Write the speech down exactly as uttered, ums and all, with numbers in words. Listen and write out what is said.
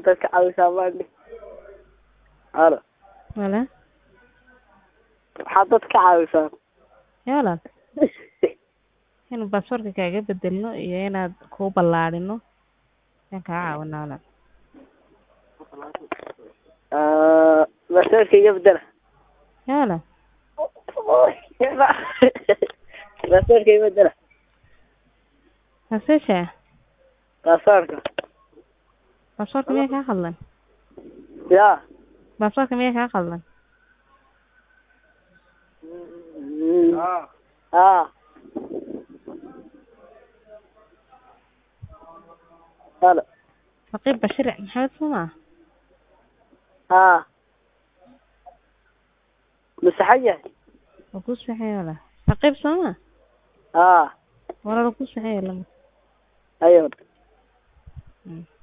dadka caawisaa maandhi halo wala waxaad dadka caawisaa yaalan inuu baasaboorka kaaga bedelno iyo inaad ku ballaadhino yaan kaa caawinaa walaal baasaboorka iga bedela yaalan baasaboorka iga bedela hasesha baasaboorka baasaboorka miyaa kaa khaldan ya baasaboorka miyaa kaa khaldan ها هلا رقيب بشير محمد سمع ها مسحية ركوز صحيح ولا رقيب سمع ها ولا ركوز صحيح ولا ايوه